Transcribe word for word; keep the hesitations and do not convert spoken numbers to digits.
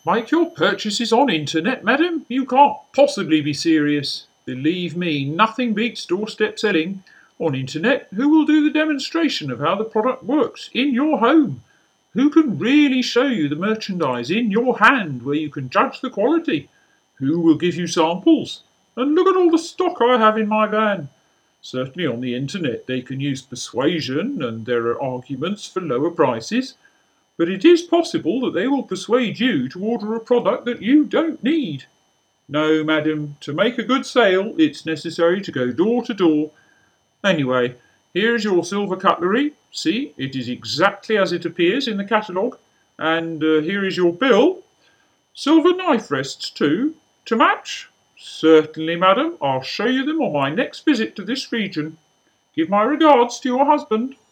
Make your purchases on internet, madam? You can't possibly be serious. Believe me, nothing beats doorstep selling. On internet, who will do the demonstration of how the product works in your home? Who can really show you the merchandise in your hand where you can judge the quality? Who will give you samples? And look at all the stock I have in my van. Certainly on the internet they can use persuasion and there are arguments for lower prices. But it is possible that they will persuade you to order a product that you don't need. No, madam, to make a good sale it's necessary to go door to door. Anyway, here is your silver cutlery. See, it is exactly as it appears in the catalogue. And uh, here is your bill. Silver knife rests too, to match. Certainly, madam, I'll show you them on my next visit to this region. Give my regards to your husband.